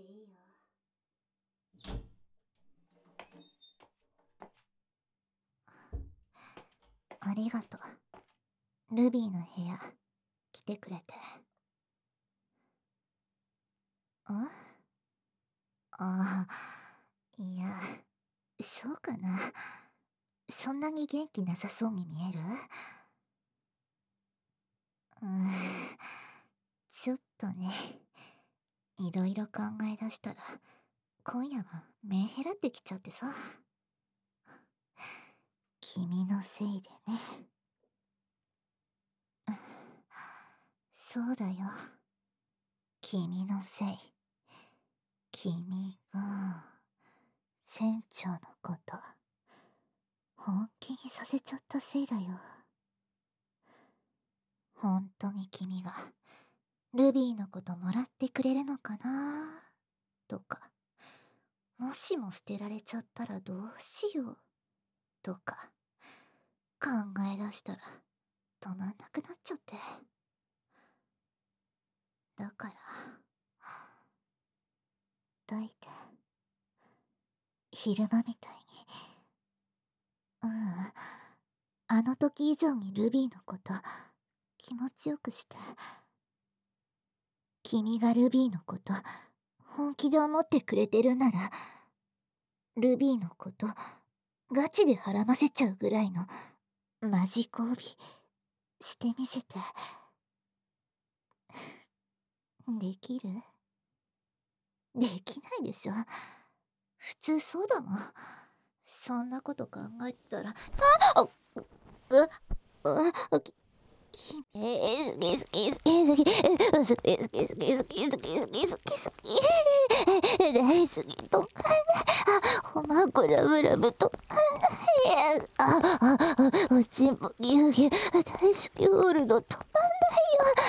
いいよ。ありがとう。ルビーの部屋、来てくれて。ああ、いや、そうかな。そんなに元気なさそうに見える？うーん、ちょっとね。いろいろ考え出したら、今夜はメンヘラってきちゃってさ。君のせいでね。そうだよ。君のせい。君が、船長のこと、本気にさせちゃったせいだよ。本当に君が、ルビーのこともらってくれるのかなとか、もしも捨てられちゃったらどうしようとか、考え出したら止まんなくなっちゃって。だから、大体、昼間みたいに、あの時以上にルビーのこと気持ちよくして、君がルビーのこと本気で思ってくれてるなら、ルビーのことガチではらませちゃうぐらいのマジ交尾してみせて。できる？できないでしょ。普通そうだもん。そんなこと考えてたら、あっ、き、好き好き好き好き好き好き好き好き好き好き好き好き好き大好きとほまくラブラブとおちんぽぎゅうぎゅう大好きホールドと